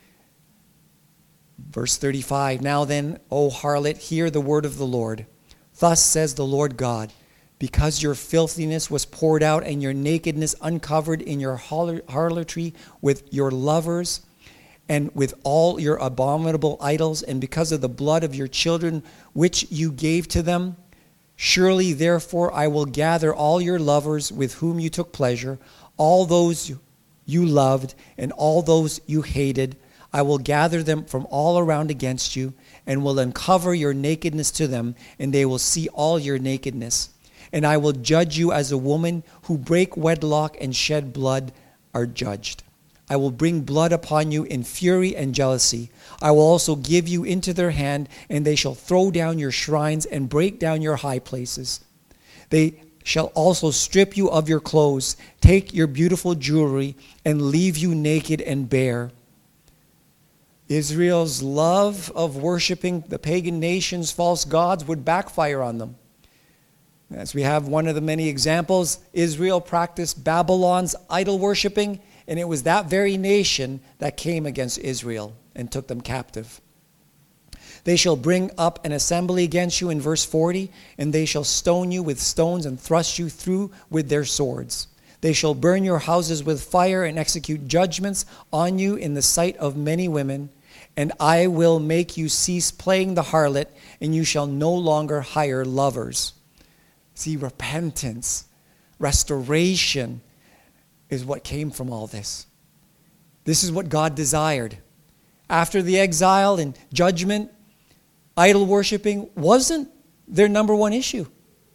Verse 35, now then, O harlot, hear the word of the Lord. Thus says the Lord God, because your filthiness was poured out and your nakedness uncovered in your harlotry with your lovers and with all your abominable idols, and because of the blood of your children which you gave to them, surely therefore I will gather all your lovers with whom you took pleasure, all those you loved and all those you hated. I will gather them from all around against you and will uncover your nakedness to them, and they will see all your nakedness. And I will judge you as a woman who break wedlock and shed blood are judged. I will bring blood upon you in fury and jealousy. I will also give you into their hand, and they shall throw down your shrines and break down your high places. They shall also strip you of your clothes, take your beautiful jewelry, and leave you naked and bare. Israel's love of worshiping the pagan nations' false gods would backfire on them. As we have one of the many examples, Israel practiced Babylon's idol worshiping, and it was that very nation that came against Israel and took them captive. They shall bring up an assembly against you in verse 40, and they shall stone you with stones and thrust you through with their swords. They shall burn your houses with fire and execute judgments on you in the sight of many women, and I will make you cease playing the harlot, and you shall no longer hire lovers. See, repentance, restoration is what came from all this. This is what God desired. After the exile and judgment, idol worshiping wasn't their number one issue.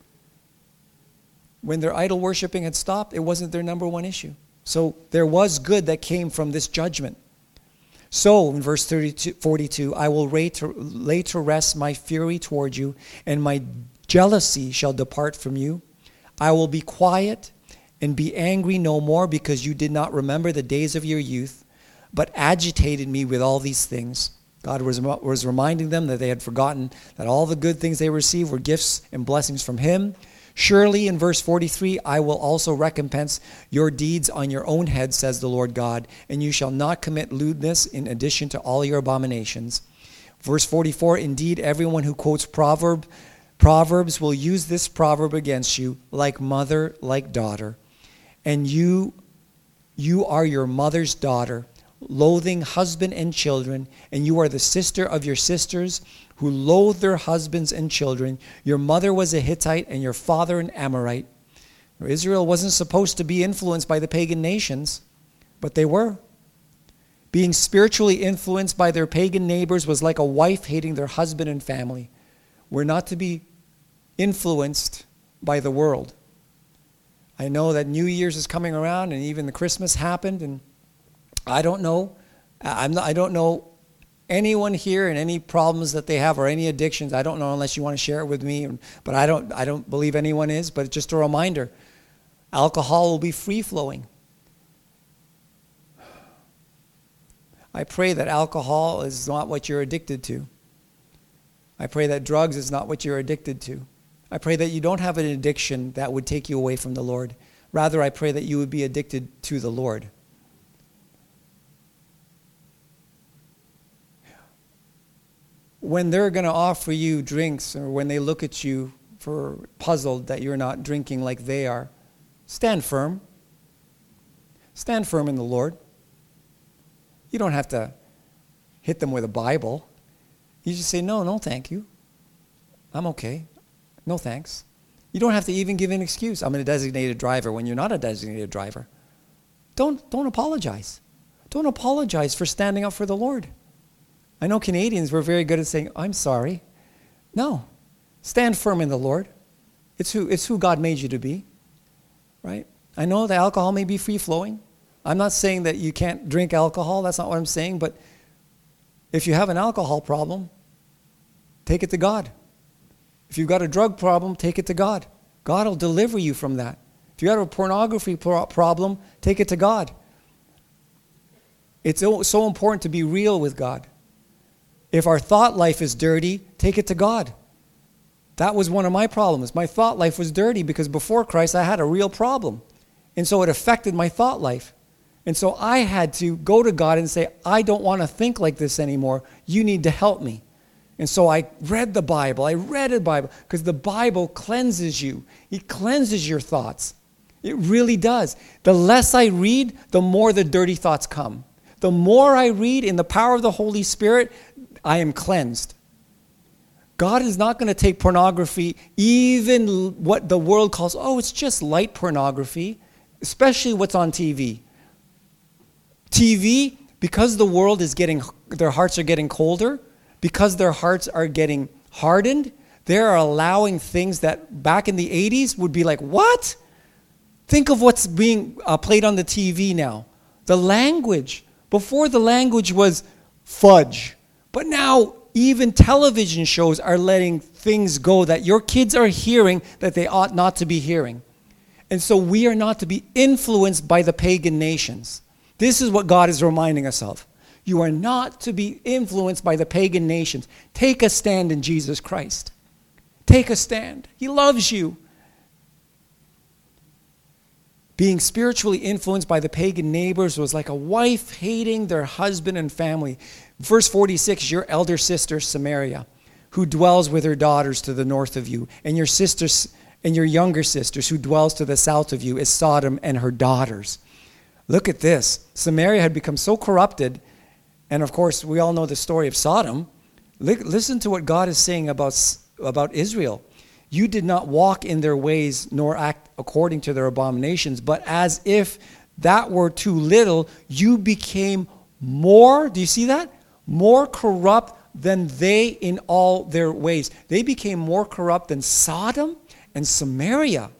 When their idol worshiping had stopped, it wasn't their number one issue. So there was good that came from this judgment. So, in verse 42, I will lay to rest my fury toward you, and my jealousy shall depart from you. I will be quiet and be angry no more, because you did not remember the days of your youth, but agitated me with all these things. God was reminding them that they had forgotten that all the good things they received were gifts and blessings from Him. Surely, in verse 43, I will also recompense your deeds on your own head, says the Lord God, and you shall not commit lewdness in addition to all your abominations. Verse 44, indeed, everyone who quotes Proverbs will use this proverb against you, like mother, like daughter. And you are your mother's daughter, loathing husband and children, and you are the sister of your sisters, who loathe their husbands and children. Your mother was a Hittite and your father an Amorite. Israel wasn't supposed to be influenced by the pagan nations, but they were. Being spiritually influenced by their pagan neighbors was like a wife hating their husband and family. We're not to be influenced by the world. I know that New Year's is coming around, and even the Christmas happened, and I don't know. I don't know anyone here and any problems that they have or any addictions. I don't know unless you want to share it with me. But I don't believe anyone is. But it's just a reminder. Alcohol will be free-flowing. I pray that alcohol is not what you're addicted to. I pray that drugs is not what you're addicted to. I pray that you don't have an addiction that would take you away from the Lord. Rather, I pray that you would be addicted to the Lord. When they're going to offer you drinks, or when they look at you puzzled that you're not drinking like they are, stand firm. Stand firm in the Lord. You don't have to hit them with a Bible. You just say, no, thank you. I'm okay. No thanks. You don't have to even give an excuse. I'm a designated driver when you're not a designated driver. Don't apologize. Don't apologize for standing up for the Lord. I know Canadians were very good at saying, I'm sorry. No. Stand firm in the Lord. It's who God made you to be. Right? I know the alcohol may be free-flowing. I'm not saying that you can't drink alcohol. That's not what I'm saying. But if you have an alcohol problem, take it to God. If you've got a drug problem, take it to God. God will deliver you from that. If you have a pornography problem, take it to God. It's so important to be real with God. If our thought life is dirty, take it to God. That was one of my problems. My thought life was dirty because before Christ I had a real problem. And so it affected my thought life. And so I had to go to God and say, I don't want to think like this anymore. You need to help me. And so I read the Bible. Because the Bible cleanses you. It cleanses your thoughts. It really does. The less I read, the more the dirty thoughts come. The more I read in the power of the Holy Spirit, I am cleansed. God is not going to take pornography, even what the world calls, it's just light pornography, especially what's on TV. TV, because the world is their hearts are getting colder, because their hearts are getting hardened, they are allowing things that back in the 80s would be like, what? Think of what's being played on the TV now. The language. Before the language was fudge. But now even television shows are letting things go that your kids are hearing that they ought not to be hearing. And so we are not to be influenced by the pagan nations. This is what God is reminding us of. You are not to be influenced by the pagan nations. Take a stand in Jesus Christ. Take a stand. He loves you. Being spiritually influenced by the pagan neighbors was like a wife hating their husband and family. Verse 46, your elder sister Samaria, who dwells with her daughters to the north of you, and your sisters and your younger sisters, who dwells to the south of you, is Sodom and her daughters. Look at this. Samaria had become so corrupted, and of course we all know the story of Sodom. Listen to what God is saying about Israel. You did not walk in their ways nor act according to their abominations, but as if that were too little, you became more, do you see that? More corrupt than they in all their ways. They became more corrupt than Sodom and Samaria.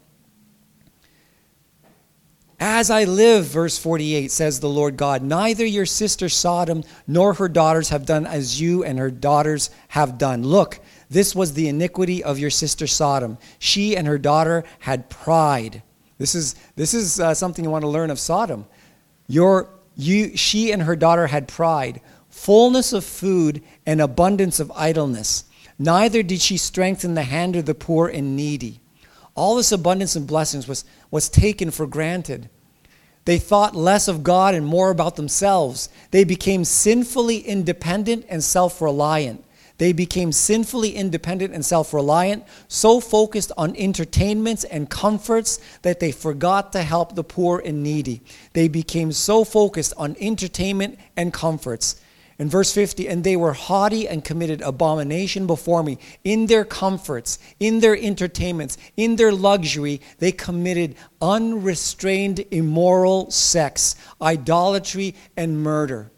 As I live, verse 48, says the Lord God, neither your sister Sodom nor her daughters have done as you and her daughters have done. Look, this was the iniquity of your sister Sodom. She and her daughter had pride. This is something you want to learn of Sodom. She and her daughter had pride, fullness of food and abundance of idleness. Neither did she strengthen the hand of the poor and needy. All this abundance and blessings was taken for granted. They thought less of God and more about themselves. They became sinfully independent and self-reliant. They became sinfully independent and self-reliant, so focused on entertainments and comforts that they forgot to help the poor and needy. They became so focused on entertainment and comforts. In verse 50, and they were haughty and committed abomination before me. In their comforts, in their entertainments, in their luxury, they committed unrestrained immoral sex, idolatry, and murder.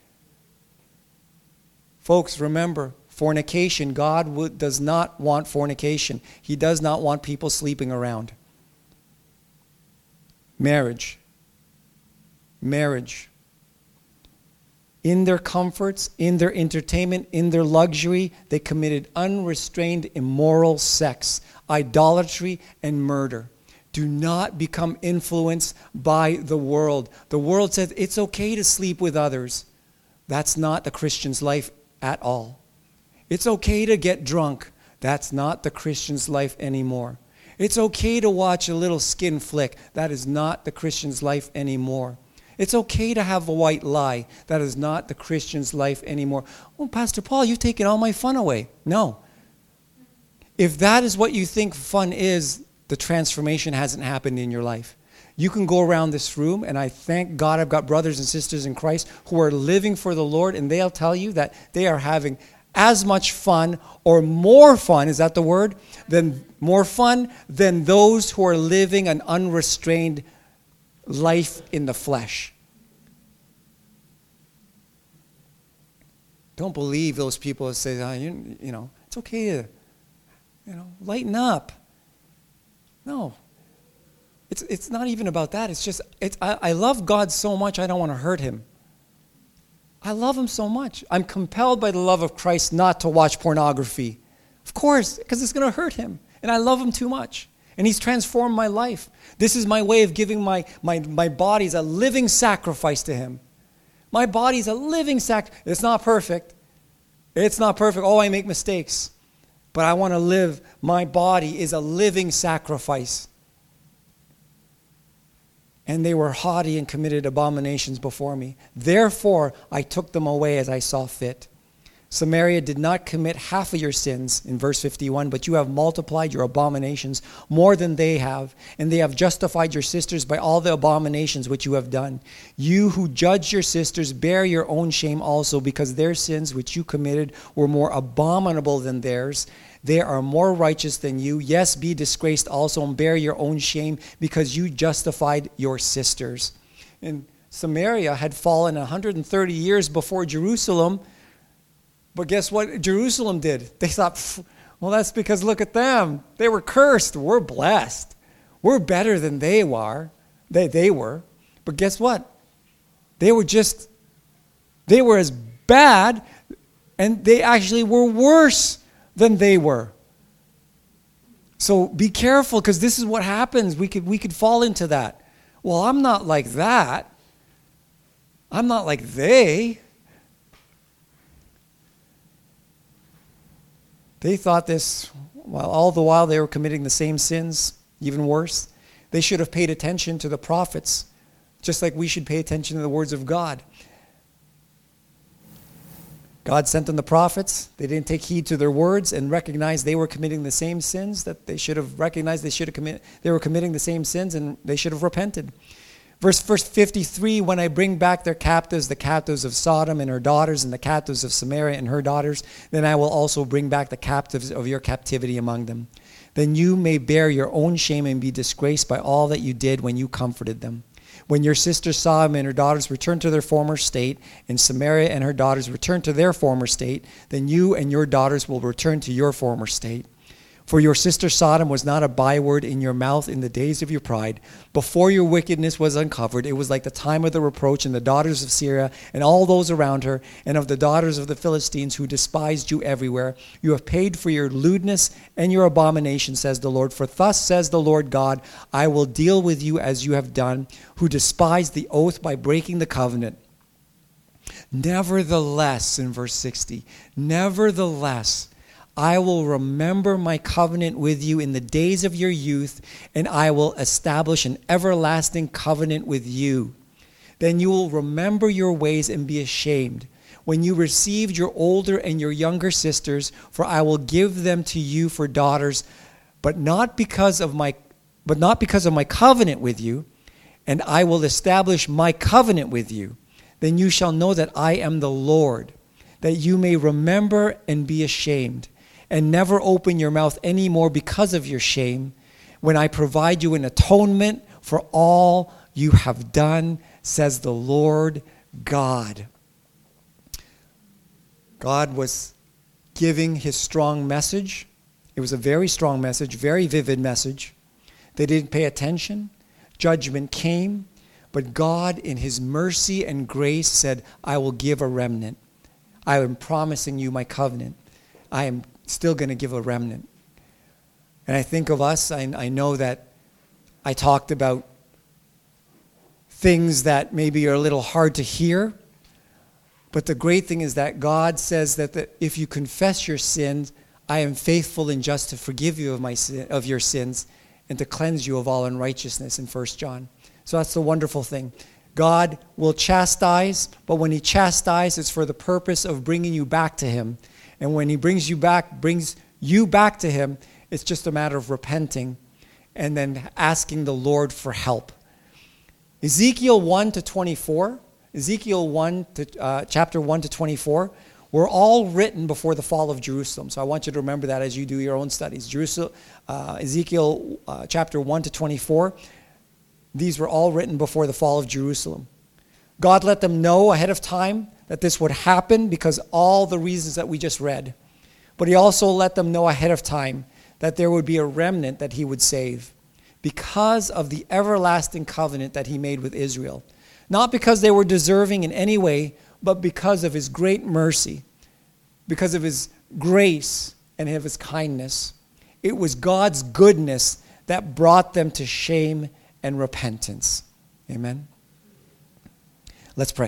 Folks, remember, fornication, God does not want fornication. He does not want people sleeping around. Marriage. In their comforts, in their entertainment, in their luxury, they committed unrestrained immoral sex, idolatry, and murder. Do not become influenced by the world. The world says it's okay to sleep with others. That's not the Christian's life at all. It's okay to get drunk. That's not the Christian's life anymore. It's okay to watch a little skin flick. That is not the Christian's life anymore. It's okay to have a white lie. That is not the Christian's life anymore. Oh, Pastor Paul, you've taken all my fun away. No. If that is what you think fun is, the transformation hasn't happened in your life. You can go around this room, and I thank God I've got brothers and sisters in Christ who are living for the Lord, and they'll tell you that they are having as much fun or more fun, is that the word? More fun than those who are living an unrestrained life in the flesh. Don't believe those people that say, it's okay to, lighten up. No. It's not even about that. It's just, I love God so much, I don't want to hurt him. I love him so much. I'm compelled by the love of Christ not to watch pornography. Of course, because it's going to hurt him. And I love him too much. And he's transformed my life. This is my way of giving my body as a living sacrifice to him. My body's a living sacrifice. It's not perfect. It's not perfect. Oh, I make mistakes. But I want to live. My body is a living sacrifice. And they were haughty and committed abominations before me. Therefore, I took them away as I saw fit. Samaria did not commit half of your sins, in verse 51, but you have multiplied your abominations more than they have, and they have justified your sisters by all the abominations which you have done. You who judge your sisters bear your own shame also, because their sins which you committed were more abominable than theirs. They are more righteous than you. Yes, be disgraced also and bear your own shame, because you justified your sisters. And Samaria had fallen 130 years before Jerusalem. But guess what Jerusalem did? They thought, well, that's because look at them. They were cursed. We're blessed. We're better than they were. They were. But guess what? They were as bad, and they actually were worse than they were. So be careful, because this is what happens. We could fall into that. Well, I'm not like that. I'm not like they. They thought this, all the while they were committing the same sins, even worse. They should have paid attention to the prophets, just like we should pay attention to the words of God. God sent them the prophets. They didn't take heed to their words and recognize they were committing the same sins that they should have recognized they were committing the same sins, and they should have repented. Verse 53, when I bring back their captives, the captives of Sodom and her daughters, and the captives of Samaria and her daughters, then I will also bring back the captives of your captivity among them. Then you may bear your own shame and be disgraced by all that you did when you comforted them. When your sister Sodom and her daughters return to their former state, and Samaria and her daughters return to their former state, then you and your daughters will return to your former state. For your sister Sodom was not a byword in your mouth in the days of your pride. Before your wickedness was uncovered, it was like the time of the reproach, and the daughters of Syria and all those around her, and of the daughters of the Philistines who despised you everywhere. You have paid for your lewdness and your abomination, says the Lord. For thus says the Lord God, I will deal with you as you have done, who despised the oath by breaking the covenant. Nevertheless, in verse 60, nevertheless, I will remember my covenant with you in the days of your youth, and I will establish an everlasting covenant with you. Then you will remember your ways and be ashamed when you received your older and your younger sisters, for I will give them to you for daughters, but not because of my covenant with you, and I will establish my covenant with you. Then you shall know that I am the Lord, that you may remember and be ashamed, and never open your mouth anymore because of your shame, when I provide you an atonement for all you have done, says the Lord God. God was giving his strong message. It was a very strong message, very vivid message. They didn't pay attention. Judgment came, but God in his mercy and grace said, I will give a remnant. I am promising you my covenant. I am still going to give a remnant. And I think of us, I know that I talked about things that maybe are a little hard to hear, but the great thing is that God says that if you confess your sins, I am faithful and just to forgive you of your sins and to cleanse you of all unrighteousness in 1 John. So that's the wonderful thing. God will chastise, but when he chastises, it's for the purpose of bringing you back to him. And when he brings you back to him, it's just a matter of repenting and then asking the Lord for help. Ezekiel 1 to 24, Ezekiel 1 to chapter 1 to 24, were all written before the fall of Jerusalem. So I want you to remember that as you do your own studies. Ezekiel chapter 1 to 24, these were all written before the fall of Jerusalem. God let them know ahead of time that this would happen because all the reasons that we just read. But he also let them know ahead of time that there would be a remnant that he would save because of the everlasting covenant that he made with Israel. Not because they were deserving in any way, but because of his great mercy, because of his grace and of his kindness. It was God's goodness that brought them to shame and repentance. Amen. Let's pray.